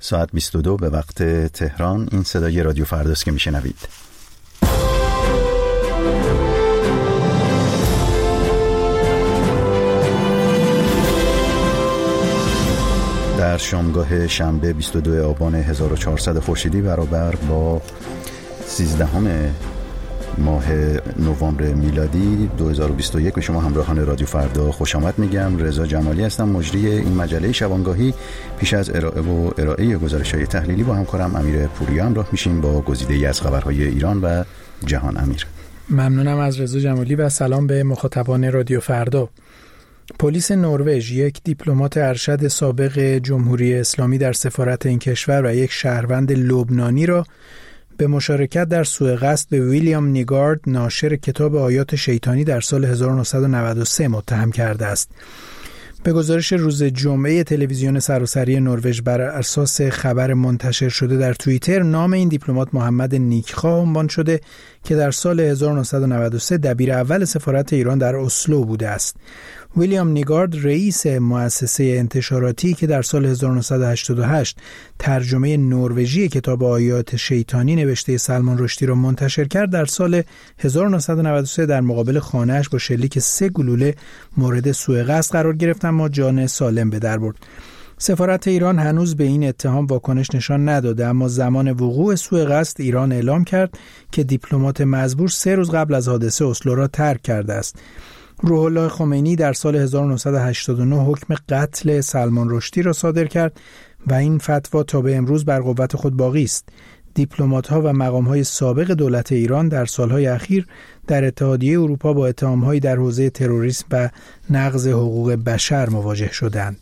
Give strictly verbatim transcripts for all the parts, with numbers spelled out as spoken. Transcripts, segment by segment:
ساعت بیست و دو به وقت تهران. این صدای رادیو فرداست که میشنوید. در شامگاه شنبه بیست و دو آبان هزار و چهارصد خورشیدی برابر با سیزدهم ماه نوامبر میلادی دو هزار و بیست و یک به شما همراهان رادیو فردا خوش آمد میگم. رضا جمالی هستم، مجری این مجله شبانگاهی. پیش از ارائه و ارائه گزارش‌های تحلیلی با همکارم امیر پوریا همراه میشیم با گزیده‌ای از خبرهای ایران و جهان. امیر. ممنونم از رضا جمالی و سلام به مخاطبان رادیو فردا. پلیس نروژ یک دیپلمات ارشد سابق جمهوری اسلامی در سفارت این کشور و یک شهروند لبنانی را به مشارکت در سوءقصد به ویلیام نیگارد ناشر کتاب آیات شیطانی در سال هزار و نهصد و نود و سه متهم کرده است. به گزارش روز جمعه تلویزیون سراسری نروژ بر اساس خبر منتشر شده در توییتر، نام این دیپلمات محمد نیکخواه عنوان شده که در سال هزار و نهصد و نود و سه دبیر اول سفارت ایران در اسلو بوده است. ویلیام نیگارد رئیس مؤسسه انتشاراتی که در سال هزار و نهصد و هشتاد و هشت ترجمه نروژی کتاب آیات شیطانی نوشته سلمان رشدی را منتشر کرد، در سال هزار و نهصد و نود و سه در مقابل خانه‌اش با شلیک سه گلوله مورد سوءقصد قرار گرفت اما جان سالم به در برد. سفارت ایران هنوز به این اتهام واکنش نشان نداده، اما زمان وقوع سوءقصد ایران اعلام کرد که دیپلمات مزبور سه روز قبل از حادثه اسلو را ترک کرده است. روح الله خمینی در سال هزار و نهصد و هشتاد و نه حکم قتل سلمان رشدی را صادر کرد و این فتوا تا به امروز بر قوت خود باقی است. دیپلمات‌ها و مقام‌های سابق دولت ایران در سالهای اخیر در اتحادیه اروپا با اتهام‌هایی در حوزه تروریسم و نقض حقوق بشر مواجه شدند.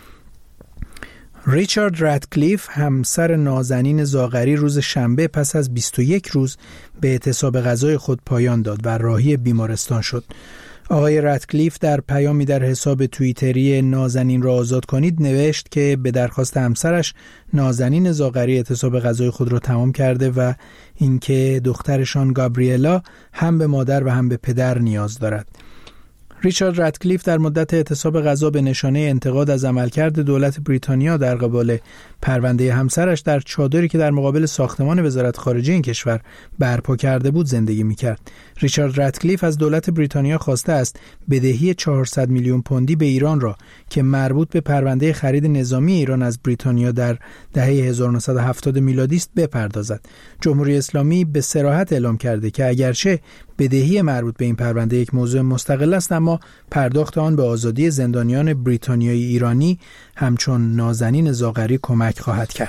ریچارد رادکلیف، همسر نازنین زاغری، روز شنبه پس از بیست و یک روز به اعتصاب غذای خود پایان داد و راهی بیمارستان شد. آقای رادکلیف در پیامی در حساب توییتری نازنین را آزاد کنید نوشت که به درخواست همسرش نازنین زاغری اعتصاب غذای خود را تمام کرده و اینکه دخترشان گابریلا هم به مادر و هم به پدر نیاز دارد. ریچارد رادکلیف در مدت اعتصاب غذا به نشانه انتقاد از عملکرد دولت بریتانیا در قبال پرونده همسرش در چادری که در مقابل ساختمان وزارت خارجه این کشور برپا کرده بود زندگی می‌کرد. ریچارد رادکلیف از دولت بریتانیا خواسته است بدهی چهارصد میلیون پوندی به ایران را که مربوط به پرونده خرید نظامی ایران از بریتانیا در دهه هزار و نهصد و هفتاد میلادی است بپردازد. جمهوری اسلامی به صراحت اعلام کرده که اگرچه بدهی مربوط به این پرونده یک موضوع مستقل است، اما پرداخت آن به آزادی زندانیان بریتانیایی ایرانی همچون نازنین زاغری کمک خواهد کرد.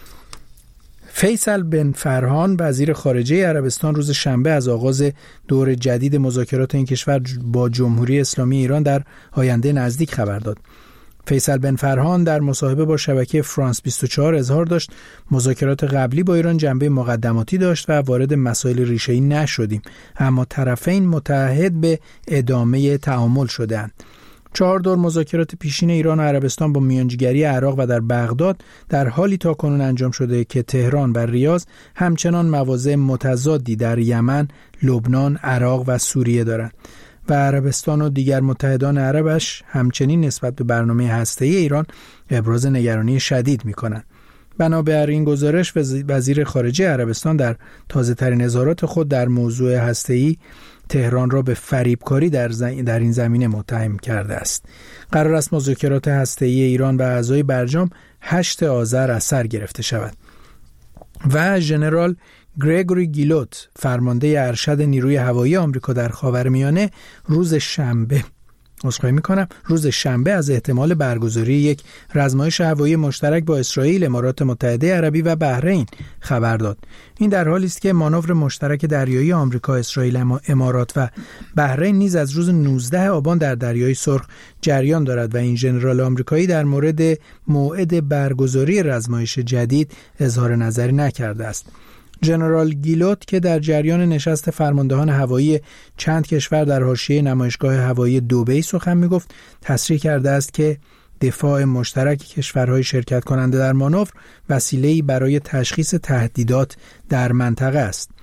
فیصل بن فرهان، وزیر خارجه عربستان، روز شنبه از آغاز دور جدید مذاکرات این کشور با جمهوری اسلامی ایران در آینده نزدیک خبر داد. فیصل بن فرهان در مصاحبه با شبکه فرانس بیست و چهار اظهار داشت مذاکرات قبلی با ایران جنبه مقدماتی داشت و وارد مسائل ریشه‌ای نشدیم، اما طرفین متعهد به ادامه تعامل شدند. چهار دور مذاکرات پیشین ایران و عربستان با میانجیگری عراق و در بغداد در حالی تاکنون انجام شده که تهران و ریاض همچنان مواضع متضادی در یمن، لبنان، عراق و سوریه دارند و عربستان و دیگر متحدان عربش همچنین نسبت به برنامه هسته‌ای ایران ابراز نگرانی شدید می‌کنند. بنابر این گزارش وزیر خارجه عربستان در تازه‌ترین اظهارات خود در موضوع هسته‌ای تهران را به فریبکاری در, در این زمینه متهم کرده است. قرار است مذاکرات هسته‌ای ایران و اعضای برجام هشتم آذر از سر گرفته شود. و ژنرال گریگوری گیلوت، فرمانده ارشد نیروی هوایی آمریکا در خاورمیانه، روز شنبه عذرخواهی می‌کنم روز شنبه از احتمال برگزاری یک رزمایش هوایی مشترک با اسرائیل، امارات متحده عربی و بحرین خبر داد. این در حالی است که مانور مشترک دریایی آمریکا، اسرائیل، امارات و بحرین نیز از روز نوزدهم آبان در دریای سرخ جریان دارد و این ژنرال آمریکایی در مورد موعد برگزاری رزمایش جدید اظهار نظری نکرده است. ژنرال گیلوت که در جریان نشست فرماندهان هوایی چند کشور در حاشیه نمایشگاه هوایی دبی سخن می‌گفت، تصریح کرده است که دفاع مشترک کشورهای شرکت کننده در مانور وسیله‌ای برای تشخیص تهدیدات در منطقه است.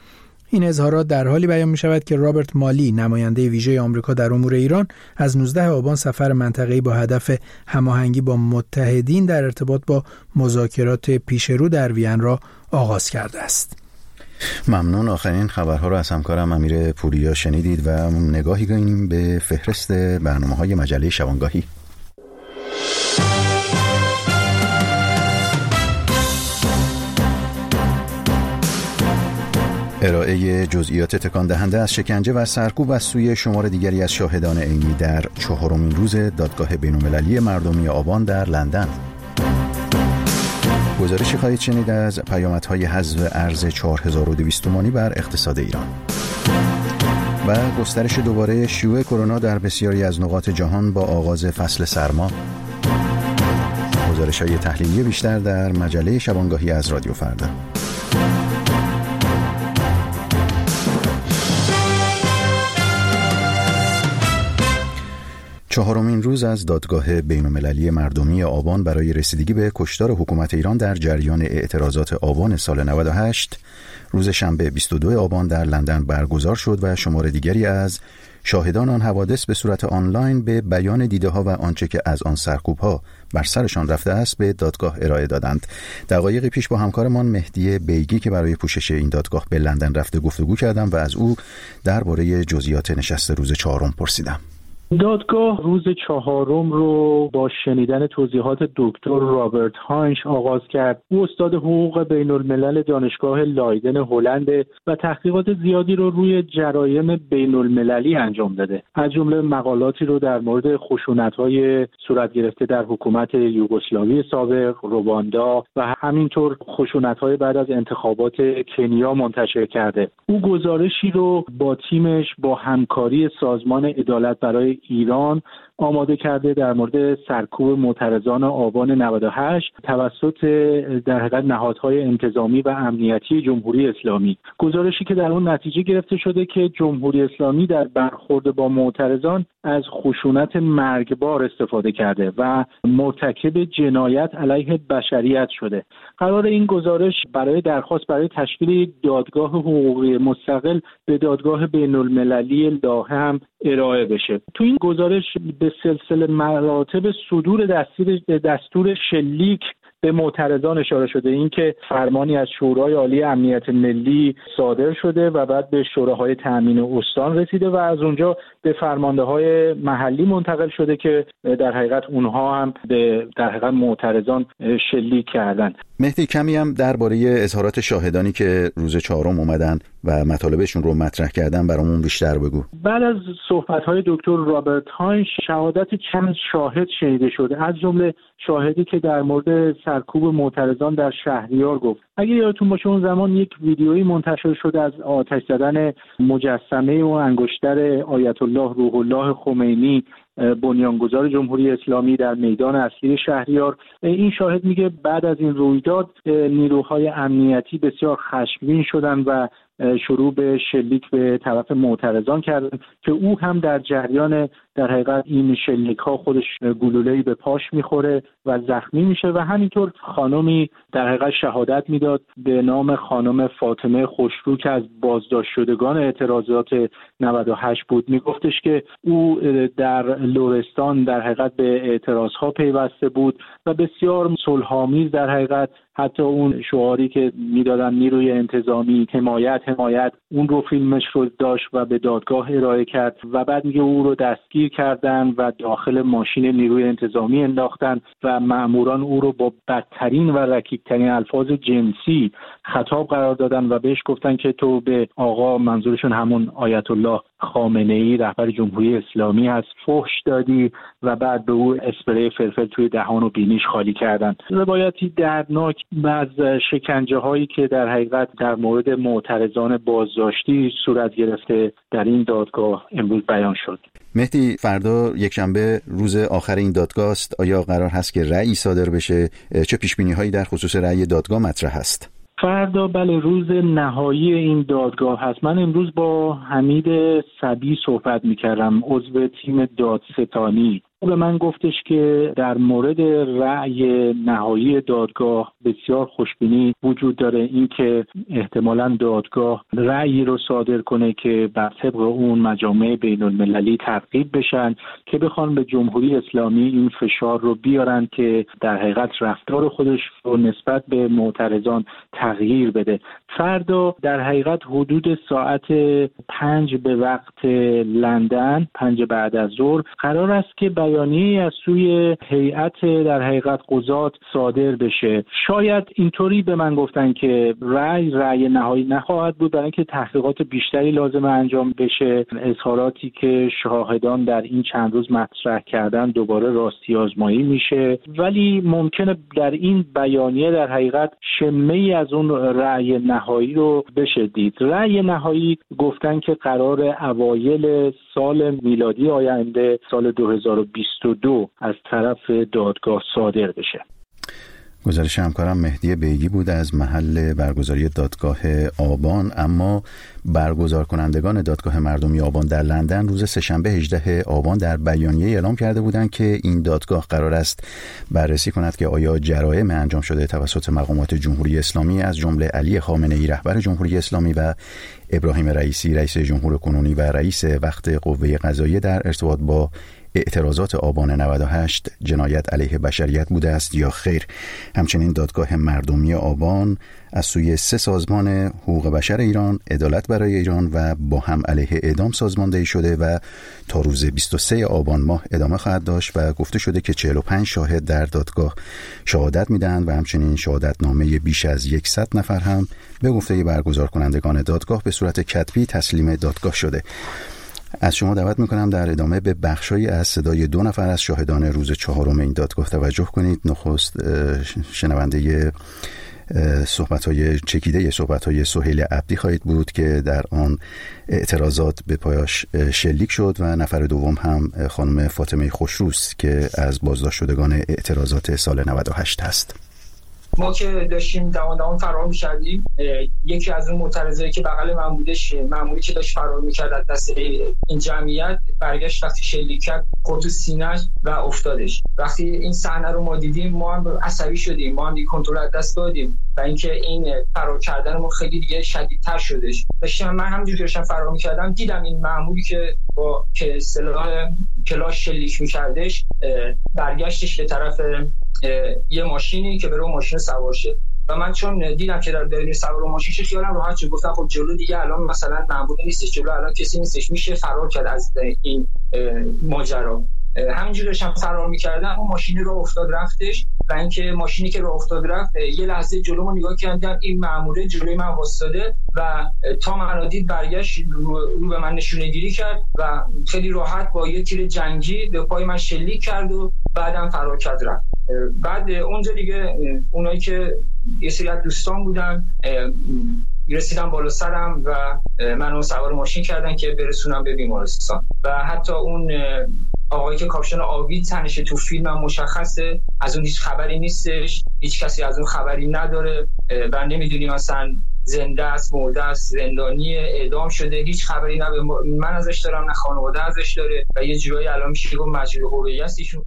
این اظهارات در حالی بیان می شود که رابرت مالی، نماینده ویژه آمریکا در امور ایران، از نوزدهم آبان سفر منطقه‌ای با هدف هماهنگی با متحدین در ارتباط با مذاکرات پیشرو در وین را آغاز کرده است. ممنون. آخرین خبرها را از همکارم امیر پوریا شنیدید و نگاهی کنیم به فهرست برنامه‌های مجله شبانگاهی. ارائه جزئیات تکان دهنده از شکنجه و سرکوب از سوی شمار دیگری از شاهدان عینی در چهارمین روز دادگاه بین‌المللی مردمی آبان در لندن. گزارشی خواهید شنید از پیامدهای حذف ارز چهار هزار و دویست تومانی بر اقتصاد ایران و گسترش دوباره شیوع کرونا در بسیاری از نقاط جهان با آغاز فصل سرما. گزارش‌های تحلیلی بیشتر در مجله شبانگاهی از رادیو فردا. چهارمین روز از دادگاه بین‌المللی مردمی آبان برای رسیدگی به کشتار حکومت ایران در جریان اعتراضات آبان سال نود و هشت روز شنبه بیست و دوم آبان در لندن برگزار شد و شمار دیگری از شاهدان آن حوادث به صورت آنلاین به بیان دیده‌ها و آنچه که از آن سرکوب‌ها بر سرشان رفته است به دادگاه ارائه دادند. دقایقی پیش با همکارمان مهدی بیگی که برای پوشش این دادگاه به لندن رفته گفتگو کردم و از او درباره جزئیات نشست روز چهارم پرسیدم. دادگاه روز چهارم رو با شنیدن توضیحات دکتر رابرت هاینش آغاز کرد. او استاد حقوق بین الملل دانشگاه لایدن هلند و تحقیقات زیادی رو روی جرایم بین المللی انجام داده. از جمله مقالاتی رو در مورد خشونت‌های صورت گرفته در حکومت یوگسلاوی سابق، رواندا و همینطور خشونت‌های بعد از انتخابات کنیا منتشر کرده. او گزارشی رو با تیمش با همکاری سازمان عدالت برای ایران آماده کرده در مورد سرکوب معترضان آبان نود و هشت توسط در حقیقت نهادهای انتظامی و امنیتی جمهوری اسلامی. گزارشی که در اون نتیجه گرفته شده که جمهوری اسلامی در برخورد با معترضان از خشونت مرگبار استفاده کرده و مرتکب جنایت علیه بشریت شده. قرار این گزارش برای درخواست برای تشکیل دادگاه حقوقی مستقل به دادگاه بین‌المللی لاهه هم ارائه بشه. تو این گزارش به سلسله مراتب صدور دستور دستور شلیک به معترضان اشاره شده. این که فرمانی از شورای عالی امنیت ملی صادر شده و بعد به شوراهای تامین استان رسیده و از اونجا به فرمانده‌های محلی منتقل شده که در حقیقت اونها هم به در حقیقت معترضان شلیک کردن. مهدی، کمی هم درباره اظهارات شاهدانی که روز چهارم اومدن و مطالبشون رو مطرح کردن برامون بیشتر بگو. بعد از صحبت‌های دکتر رابرت هاینش شهادت چند شاهد شنیده شده، از جمله شاهدی که در مورد سرکوب معترضان در شهریار گفت. اگه یادتون باشه اون زمان یک ویدیویی منتشر شده از آتش زدن مجسمه و انگشتر آیت الله روح الله خمینی، بنیانگذار جمهوری اسلامی، در میدان اصلی شهریار. این شاهد میگه بعد از این رویداد نیروهای امنیتی بسیار خشمگین شدن و شروع به شلیک به طرف معترضان کردن که او هم در جریان در حقیقت این شلیک ها خودش گلوله‌ای به پاش میخوره و زخمی میشه و همینطور خانمی در حقیقت شهادت میداد به نام خانم فاطمه خوشرو که از بازداشت شدگان اعتراضات نود و هشت بود. میگفتش که او در لرستان در حقیقت به اعتراض ها پیوسته بود و بسیار صلح‌آمیز در حقیقت حتی اون شعاری که میدادن نیروی انتظامی حمایت حمایت اون رو فیلمش رو داشت و به دادگاه ارائه کرد و بعد میگه او رو دستگیر کردن و داخل ماشین نیروی انتظامی انداختن و مأموران او رو با بدترین و رکیکترین الفاظ جنسی خطاب قرار دادن و بهش گفتن که تو به آقا، منظورشون همون آیت الله خامنه‌ای رهبر جمهوری اسلامی هست، فحش دادی و بعد به او اسپری فلفل توی دهان و بینیش خالی کردن. روایتی دردناک از شکنجه هایی که در حقیقت در مورد معترضان بازداشتی صورت گرفته در این دادگاه امروز بیان شد. مهدی، فردا یکشنبه روز آخر این دادگاه است. آیا قرار هست که رأی صادر بشه؟ چه پیش‌بینی هایی در خصوص رأی دادگاه مطرح است؟ فردا بله روز نهایی این دادگاه هست. من امروز با حمید صبی صحبت می‌کردم، عضو تیم دادستانی به من گفتش که در مورد رأی نهایی دادگاه بسیار خوشبینی وجود داره، اینکه احتمالاً دادگاه رأیی رو صادر کنه که بر طبق اون مجامع بین المللی ترغیب بشن که بخوان به جمهوری اسلامی این فشار رو بیارن که در حقیقت رفتار خودش رو نسبت به معترضان تغییر بده. فردا در حقیقت حدود ساعت پنج به وقت لندن، پنج بعد از ظهر، قرار است که بیانیه از سوی هیئت در حقیقت قضات صادر بشه. شاید اینطوری به من گفتن که رأی رأی نهایی نخواهد بود، برای اینکه تحقیقات بیشتری لازم انجام بشه. اظهاراتی که شاهدان در این چند روز مطرح کردن دوباره راستی آزمایی میشه، ولی ممکنه در این بیانیه در حقیقت شمه‌ای از اون رأی نهایی رو بشه دید. رأی نهایی گفتن که قرار اوایل سال میلادی آینده، سال دو هزار و بیست و دو، از طرف دادگاه صادر بشه. گزارش همکارم مهدی بیگی بود از محل برگزاری دادگاه آبان. اما برگزار کنندگان دادگاه مردمی آبان در لندن روز سه‌شنبه هجدهم آبان در بیانیه اعلام کرده بودند که این دادگاه قرار است بررسی کند که آیا جرایم انجام شده توسط مقامات جمهوری اسلامی از جمله علی خامنه‌ای رهبر جمهوری اسلامی و ابراهیم رئیسی رئیس جمهور کنونی و رئیس وقت قوه قضاییه در ارتباط با اعتراضات آبان نود و هشت جنایت علیه بشریت بوده است یا خیر. همچنین دادگاه مردمی آبان از سوی سه سازمان حقوق بشر ایران، عدالت برای ایران و با هم علیه اعدام سازماندهی شده و تا روز بیست و سوم آبان ماه ادامه خواهد داشت و گفته شده که چهل و پنج شاهد در دادگاه شهادت میدهند و همچنین شهادتنامه بیش از صد نفر هم به گفته برگزار کنندگان دادگاه به صورت کتبی تسلیم دادگاه شده. از شما دعوت میکنم در ادامه به بخشایی از صدای دو نفر از شاهدان روز چهارم این دادگاه توجه کنید. نخست شنونده صحبت‌های چکیده صحبت‌های سهیل عبدی خواهید بود که در آن اعتراضات به پایش شلیک شد و نفر دوم هم خانم فاطمه خوشروست که از بازداشت شدگان اعتراضات سال نود و هشت هست. ما که داشتیم دوان دوان فرار می‌کردیم، یکی از اون معترضایی که بغل من بودش، مأموری که داشت فرار می‌کرد از دست این جمعیت، برگشت وقتی شلیک کرد خورد تو سینه‌اش و افتادش. وقتی این صحنه رو ما دیدیم ما هم عصبی شدیم، ما هم دیگه کنترل از دست دادیم و اینکه این فرار کردن ما خیلی دیگه شدیدتر شدش. داشتم من همونجوری داشتم فرار می‌کردم دیدم این مأموری که با که سلاح کلاش شلیک می‌کردش برگشتش به طرف یه ماشینی که بره ماشین سوار شه و من چون دیدم که در دارین سوار ماشین شه خیالم راحت شد. گفتم خب جلو دیگه الان مثلا مأمور نیستش، جلو الان کسی نیستش، میشه فرار کرد از این ماجرا. همینجوری داشتم فرار می‌کردم اون ماشینی رو افتاد رفتش و اینکه ماشینی که رو افتاد رفت یه لحظه جلومو نگاه کردم این مأموره جلوی من واسطاده و تا من دید برگشت رو, رو به من نشونه گیری کرد و خیلی راحت با یه تیر جنگی به پای من شلیک کرد و بعدم فرار کرد رفت. بعد اونجا دیگه اونایی که یه سری از دوستان بودن رسیدم بالا سرم و منو سوار ماشین کردن که برسونم به بیمارستان و حتی اون آقایی که کاپشن آبی تنشه تو فیلم هم مشخصه، از اون هیچ خبری نیستش، هیچ کسی از اون خبری نداره و نمیدونیم مثلا زنده است، مرده است، زندانی، اعدام شده، هیچ خبری نه من ازش دارم نه خانواده ازش داره و یه جورایی الان میشه گفت مجروح هویتی است ایشون.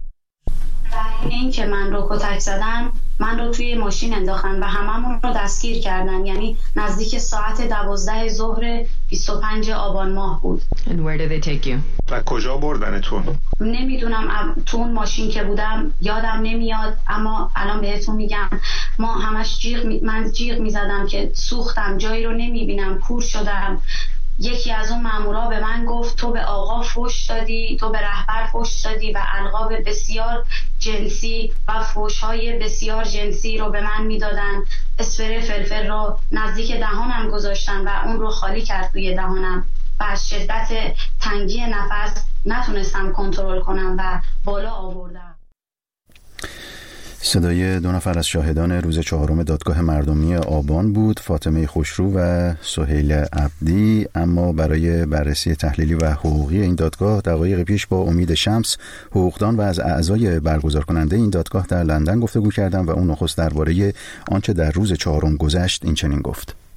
این که من رو کتک زدن من رو توی ماشین انداختن و هممون رو دستگیر کردن، یعنی نزدیک ساعت دوازده ظهر بیست و پنج آبان ماه بود. And where did they take you? و کجا بردنتون؟ نمیدونم، تو اون ماشین که بودم یادم نمیاد، اما الان بهتون میگم ما همش جیغ می... من جیغ میزدم که سوختم، جایی رو نمیبینم، کور شدم. یکی از اون مامورا به من گفت تو به آقا فحش دادی، تو به رهبر فحش دادی و القاب بسیار جنسی و فحش‌های بسیار جنسی رو به من میدادن. اسپری فلفل رو نزدیک دهانم گذاشتن و اون رو خالی کرد توی دهانم و از شدت تنگی نفس نتونستم کنترل کنم و بالا آوردم. صدای دو نفر از شاهدان روز چهارم دادگاه مردمی آبان بود، فاطمه خوشرو و سهیل عبدی. اما برای بررسی تحلیلی و حقوقی این دادگاه دقایق پیش با امید شمس، حقوقدان و از اعضای برگزار کننده این دادگاه در لندن گفتگو کردم و اون نخست درباره آنچه در روز چهارم گذشت این چنین گفت.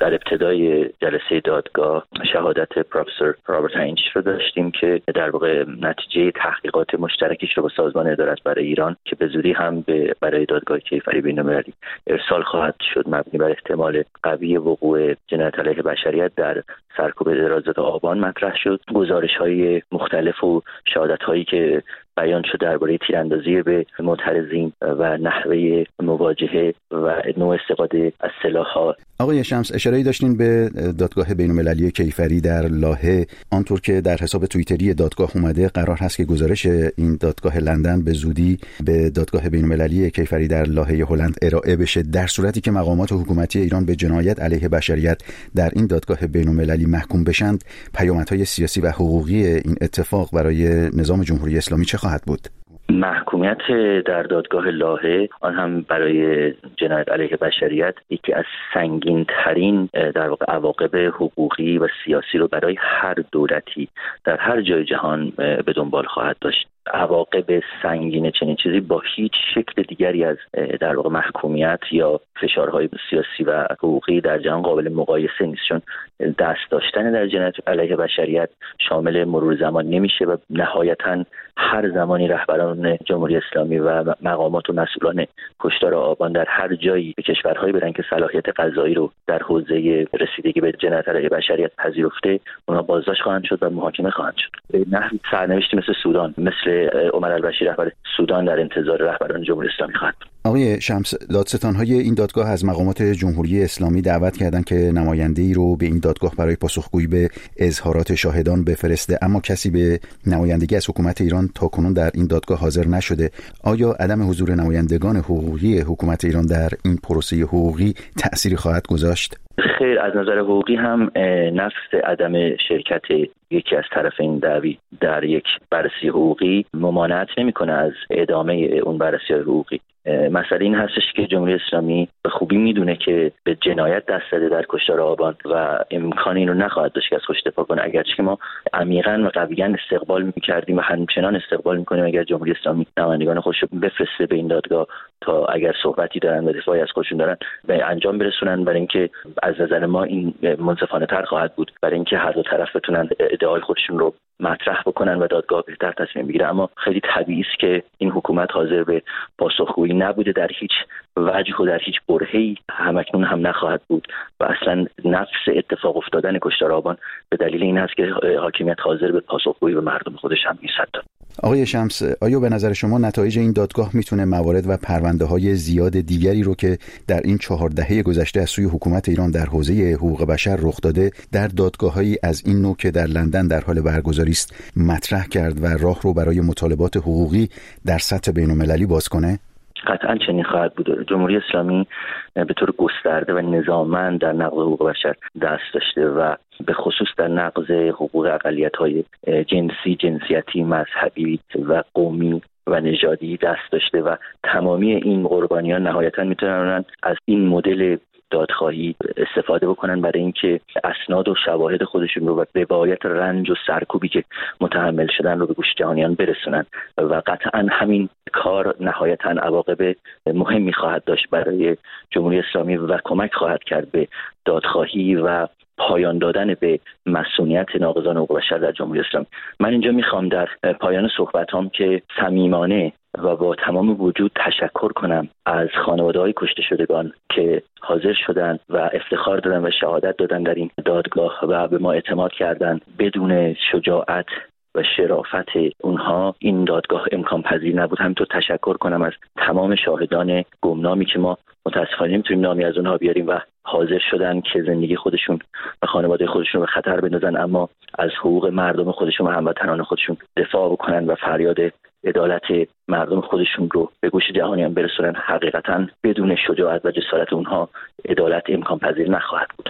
در ابتدای جلسه دادگاه شهادت پروفسور رابرت هاینش رو داشتیم که در واقع نتیجه تحقیقات مشترکش رو با سازمان عدالت برای ایران که به زودی هم به برای دادگاه کیفری بین‌المللی ارسال خواهد شد مبنی بر احتمال قوی وقوع جنایت علیه بشریت در سرکوب درازات آبان مطرح شد. گزارش‌های مختلف و شهادت‌هایی که بیان شد درباره تیراندازی به معترضین و نحوه مواجهه و نوع استفاده از سلاح‌ها. آقای شمس، اشاره‌ای داشتین به دادگاه بین‌المللی کیفری در لاهه. آنطور که در حساب توییتری دادگاه اومده قرار هست که گزارش این دادگاه لندن به زودی به دادگاه بین‌المللی کیفری در لاهه هلند ارائه بشه، در صورتی که مقامات حکومتی ایران به جنایت علیه بشریت در این دادگاه بین‌المللی محکوم بشند. پیامدهای سیاسی و حقوقی این اتفاق برای نظام جمهوری اسلامی چه خواهد بود؟ محکومیت در دادگاه لاهه، آن هم برای جنایت علیه بشریت، یکی از سنگین ترین در واقع عواقب حقوقی و سیاسی رو برای هر دولتی در هر جای جهان به دنبال خواهد داشت. عواقب سنگین چنین چیزی با هیچ شکل دیگری از در واقع محکومیت یا فشارهای سیاسی و حقوقی در جهان قابل مقایسه نیست، چون دست داشتن در جنایت علیه بشریت شامل مرور زمان نمیشه و نهایتاً هر زمانی رهبران جمهوری اسلامی و مقامات و مسئولان کشتار آبان در هر جایی به کشورهایی برن که صلاحیت قضایی رو در حوزه رسیدگی به جنایت علیه بشریت پذیرفته، اونها بازداشت خواهند شد و محاکمه خواهند شد. به نحوی سرنوشتی مثل سودان، مثل عمر البشیر رهبر سودان در انتظار رهبران جمهوری اسلامی خواهد. آقای شمس، دادستان‌های این دادگاه از مقامات جمهوری اسلامی دعوت کردند که نماینده‌ای رو به این دادگاه برای پاسخگویی به اظهارات شاهدان بفرسته، اما کسی به نمایندگی از حکومت ایران تاکنون در این دادگاه حاضر نشده. آیا عدم حضور نمایندگان حقوقی حکومت ایران در این پروسه حقوقی تأثیری خواهد گذاشت؟ خیر، از نظر حقوقی هم نفس عدم شرکت یکی از طرفین دعوی در یک بررسی حقوقی ممانعت نمی‌کنه از ادامه اون بررسی حقوقی. مسئله این هستش که جمهوری اسلامی به خوبی میدونه که به جنایت دست زده در کشتار آبان و امکان این رو نخواهد داشت که از خودش دفاع کنه، اگرچه که ما عمیقاً و قویاً استقبال می‌کردیم و همچنان استقبال می‌کنیم اگر جمهوری اسلامی نمایندگان خودش رو بفرسته به این دادگاه تا اگر صحبتی دارن و دفاعی از خودشون دارن به انجام برسونن، برای اینکه از نظر ما این منصفانه‌تر خواهد بود، برای اینکه هر دو طرف بتونن ادعای خودشون رو مطرح بکنن و دادگاه بهتر تصمیم بگیره. اما خیلی طبیعی است که این حکومت حاضر به پاسخگویی نبوده، در هیچ وجه و در هیچ برهه‌ای همکنون هم نخواهد بود و اصلا نفس اتفاق افتادن کشتار آبان به دلیل این هست که حاکمیت حاضر به پاسخگویی به مردم خودش هم نیست. آقای شمس، آیا به نظر شما نتایج این دادگاه میتونه موارد و پرونده‌های زیاد دیگری رو که در این چهار دهه گذشته از سوی حکومت ایران در حوزه حقوق بشر رخ داده در دادگاه‌هایی از این نوع که در لندن در حال برگزاری است مطرح کرد و راه رو برای مطالبات حقوقی در سطح بین‌المللی باز کنه؟ قطعاً چنین خواهد بود. جمهوری اسلامی به طور گسترده و نظاممند در نقض حقوق بشر دست داشته و به خصوص در نقض حقوق اقلیت‌های جنسی، جنسیتی، مذهبی و قومی و نژادی دست داشته و تمامی این قربانیان نهایتاً میتونن از این مدل دادخواهی استفاده بکنن برای اینکه اسناد و شواهد خودشون رو و روایت رنج و سرکوبی که متحمل شدن رو به گوش جهانیان برسونن و قطعاً همین کار نهایتاً عواقب مهمی خواهد داشت برای جمهوری اسلامی و کمک خواهد کرد به دادخواهی و پایان دادن به مسئولیت ناقضان حقوق بشر در جمهوری اسلامی. من اینجا میخوام در پایان صحبتام که صمیمانه و با تمام وجود تشکر کنم از خانواده‌های کشته شدگان که حاضر شدن و افتخار دادن و شهادت دادن در این دادگاه و به ما اعتماد کردن. بدون شجاعت و شرافت اونها این دادگاه امکان پذیر نبود. همینطور تشکر کنم از تمام شاهدان گمنامی که ما متاسفانه نمیتونیم نامی از اونها بیاریم و حاضر شدن که زندگی خودشون و خانواده خودشون رو به خطر بندازن، اما از حقوق مردم خودشون و هموطنان خودشون دفاع بکنن و فریاد عدالت مردم خودشون رو به گوش جهانیان برسونن. حقیقتاً بدون شجاعت و جسارت اونها عدالت امکان پذیر نخواهد بود.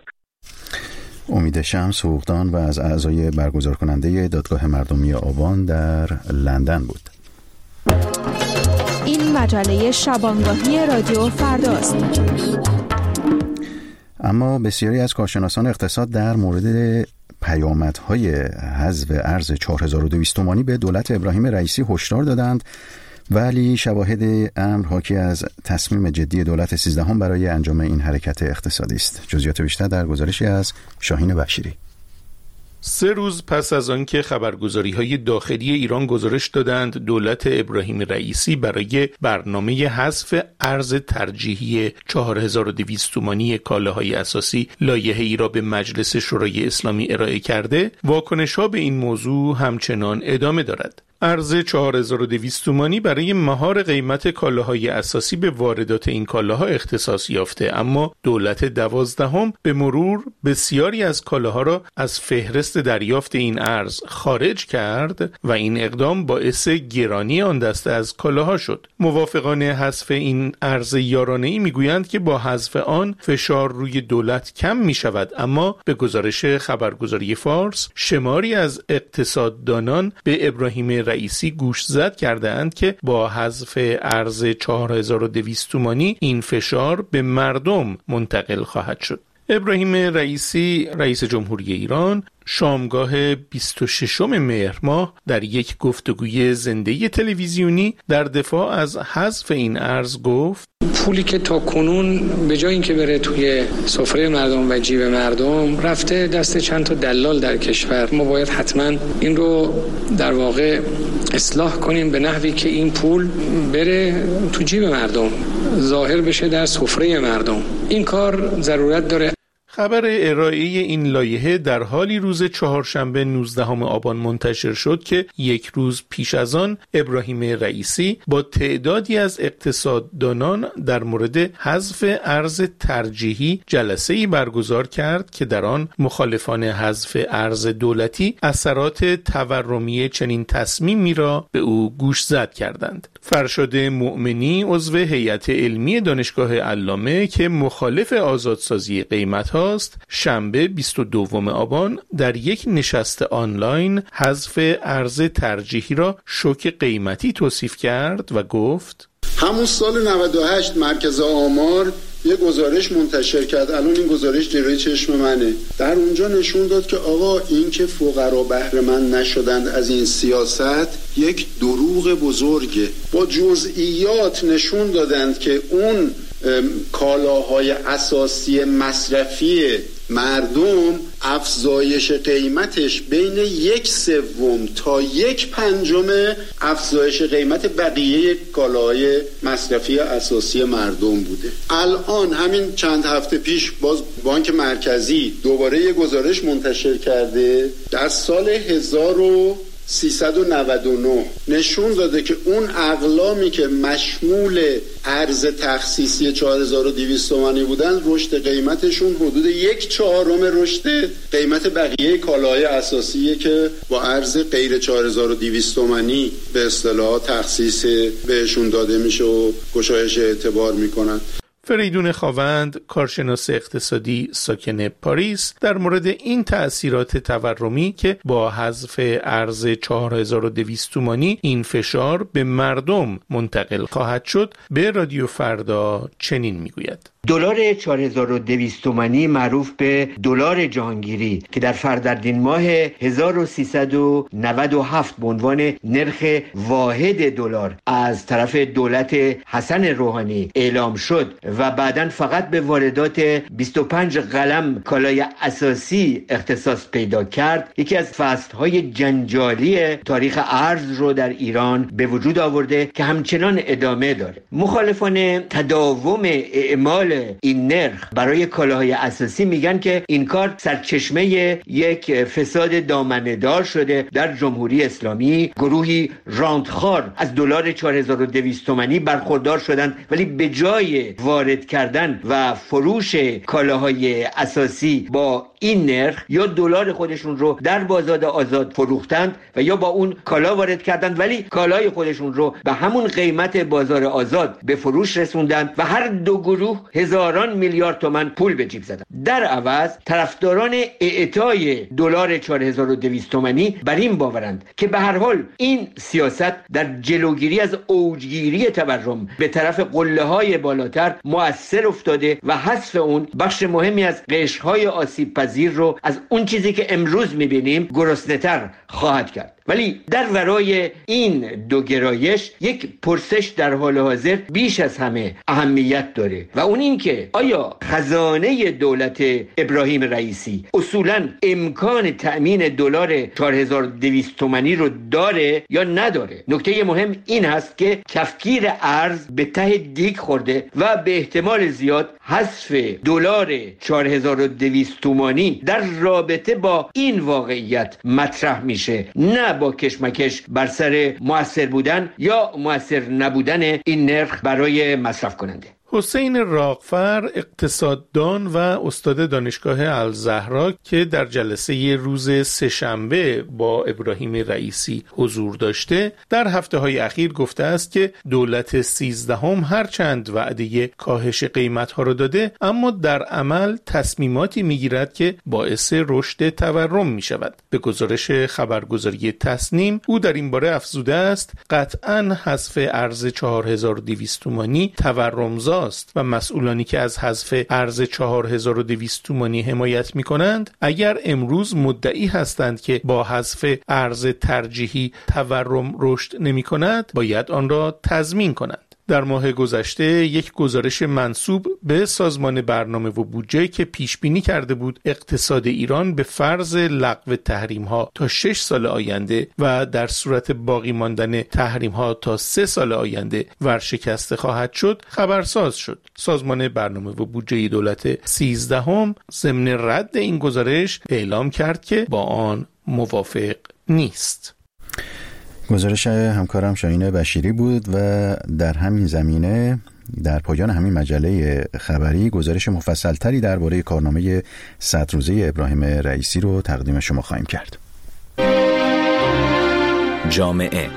امید شمس، حقوقدان و از اعضای برگزار کننده دادگاه مردمی آبان در لندن بود. این مجله شبانگاهی رادیو فرداست. اما بسیاری از کارشناسان اقتصاد در مورد پیامدهای حذف ارز چهار هزار و دویست تومانی به دولت ابراهیم رئیسی هشدار دادند ولی شواهد امر حاکی از تصمیم جدی دولت سیزدهم برای انجام این حرکت اقتصادی است. جزئیات بیشتر در گزارشی از شاهین بشیری. سه روز پس از آنکه خبرگزاری‌های داخلی ایران گزارش دادند دولت ابراهیم رئیسی برای برنامه حذف ارز ترجیحی چهار هزار و دویست تومانی کالاهای اساسی لایحه‌ای را به مجلس شورای اسلامی ارائه کرده، واکنش‌ها به این موضوع همچنان ادامه دارد. ارز چهار هزار و دویست تومانی برای مهار قیمت کالاهای اساسی به واردات این کالاها اختصاص یافته، اما دولت دوازدهم به مرور بسیاری از کالاها را از فهرست دریافت این ارز خارج کرد و این اقدام باعث گرانی آن دسته از کالاها شد. موافقان حذف این ارز یارانه‌ای میگویند که با حذف آن فشار روی دولت کم می شود، اما به گزارش خبرگزاری فارس شماری از اقتصاددانان به ابراهیم رئیسی گوش زد کرده اند که با حذف ارز چهار هزار و دویست تومانی این فشار به مردم منتقل خواهد شد. ابراهیم رئیسی رئیس جمهوری ایران شامگاه بیست و ششم مهر ماه در یک گفتگوی زنده تلویزیونی در دفاع از حذف این ارز گفت: پولی که تا کنون به جای اینکه بره توی سفره مردم و جیب مردم رفته دست چند تا دلال در کشور. ما باید حتما این رو در واقع اصلاح کنیم به نحوی که این پول بره تو جیب مردم، ظاهر بشه در سفره مردم. این کار ضرورت داره. خبر ارائه این لایحه در حالی روز چهارشنبه نوزدهم آبان منتشر شد که یک روز پیش از آن ابراهیم رئیسی با تعدادی از اقتصاددانان در مورد حذف ارز ترجیحی جلسه‌ای برگزار کرد که در آن مخالفان حذف ارز دولتی اثرات تورمی چنین تصمیمی را به او گوش زد کردند. فرشاد مؤمنی عضو هیئت علمی دانشگاه علامه که مخالف آزادسازی قیمت‌ها است، شنبه بیست و دوم آبان در یک نشست آنلاین حذف ارز ترجیحی را شوک قیمتی توصیف کرد و گفت: همون سال نود و هشت مرکز آمار یه گزارش منتشر کرد، الان این گزارش جلوی چشم منه. در اونجا نشون داد که آقا این که فقرا بهره مند نشدند از این سیاست یک دروغ بزرگه. با جزئیات نشون دادند که اون کالاهای اساسی مصرفی مردم افزایش قیمتش بین یک سوم تا یک پنجم افزایش قیمت بقیه کالاهای مصرفی اساسی مردم بوده. الان همین چند هفته پیش باز بانک مرکزی دوباره یه گزارش منتشر کرده، در سال هزار و سیصد و نود و نه نشون داده که اون اقلامی که مشمول ارز تخصیصی چهار هزار و دویست تومانی بودن رشد قیمتشون حدود یک چهارم رشد قیمت بقیه کالاهای اساسیه که با ارز غیر چهار هزار و دویست تومانی به اصطلاح تخصیص بهشون داده میشه و گشایش اعتبار میکنن. فریدون خاوند، کارشناس اقتصادی ساکن پاریس، در مورد این تأثیرات تورمی که با حذف ارز چهار هزار و دویست تومانی این فشار به مردم منتقل خواهد شد به رادیو فردا چنین میگوید: دلار چهار هزار و دویست تومانی معروف به دلار جهانگیری که در فروردین ماه هزار و سیصد و نود و هفت به عنوان نرخ واحد دلار از طرف دولت حسن روحانی اعلام شد و بعداً فقط به واردات بیست و پنج قلم کالای اساسی اختصاص پیدا کرد، یکی از فصل‌های جنجالی تاریخ ارز رو در ایران به وجود آورده که همچنان ادامه داره. مخالفان تداوم اعمال این نرخ برای کالاهای اساسی میگن که این کار سرچشمه یک فساد دامنه‌دار شده در جمهوری اسلامی. گروهی راندخوار از دلار چهار هزار و دویست تومانی برخوردار شدند ولی به جای وارد کردن و فروش کالاهای اساسی با این نرخ یا دلار خودشون رو در بازار آزاد فروختند و یا با اون کالا وارد کردند ولی کالای خودشون رو به همون قیمت بازار آزاد به فروش رسوندند و هر دو گروه هزاران میلیارد تومان پول به جیب زدند. در عوض طرفداران اعطای دلار چهار هزار و دویست تومانی بر این باورند که به هر حال این سیاست در جلوگیری از اوجگیری تورم به طرف قله‌های بالاتر مؤثر افتاده و حذف اون بخش مهمی از قشرهای آسیب پذیر رو از اون چیزی که امروز می‌بینیم گرسنه‌تر خواهد کرد. ولی در ورای این دو گرایش یک پرسش در حال حاضر بیش از همه اهمیت داره و اون این که آیا خزانه دولت ابراهیم رئیسی اصولاً امکان تأمین دلار چهار هزار و دویست تومانی رو داره یا نداره. نکته مهم این هست که کفگیر ارز به ته دیگ خورده و به احتمال زیاد حذف دلار چهار هزار و دویست تومانی در رابطه با این واقعیت مطرح میشه، نه با کشمکش بر سر مؤثر بودن یا مؤثر نبودن این نرخ برای مصرف کننده. حسین راغفر، اقتصاددان و استاد دانشگاه الزهرا که در جلسه روز سه‌شنبه با ابراهیم رئیسی حضور داشته، در هفته‌های اخیر گفته است که دولت سیزدهم هرچند وعده کاهش قیمت‌ها را داده، اما در عمل تصمیماتی می‌گیرد که باعث رشد تورم می‌شود. به گزارش خبرگزاری تسنیم، او در این باره افزوده است قطعاً حذف ارز چهار هزار و دویست تومانی تورمزا است و مسئولانی که از حذف ارز چهار هزار و دویست تومانی حمایت می کنند اگر امروز مدعی هستند که با حذف ارز ترجیحی تورم رشد نمی کند باید آن را تضمین کنند. در ماه گذشته یک گزارش منسوب به سازمان برنامه و بودجه که پیش بینی کرده بود اقتصاد ایران به فرض لغو تحریم ها تا شش سال آینده و در صورت باقی ماندن تحریم ها تا سه سال آینده ورشکسته خواهد شد خبرساز شد. سازمان برنامه و بودجه دولت سیزدهم ضمن رد این گزارش اعلام کرد که با آن موافق نیست. گزارش همکارم شاهین بشیری بود و در همین زمینه در پایان همین مجله خبری گزارش مفصلتری درباره کارنامه صد روزه ابراهیم رئیسی رو تقدیم شما خواهیم کرد. جامعه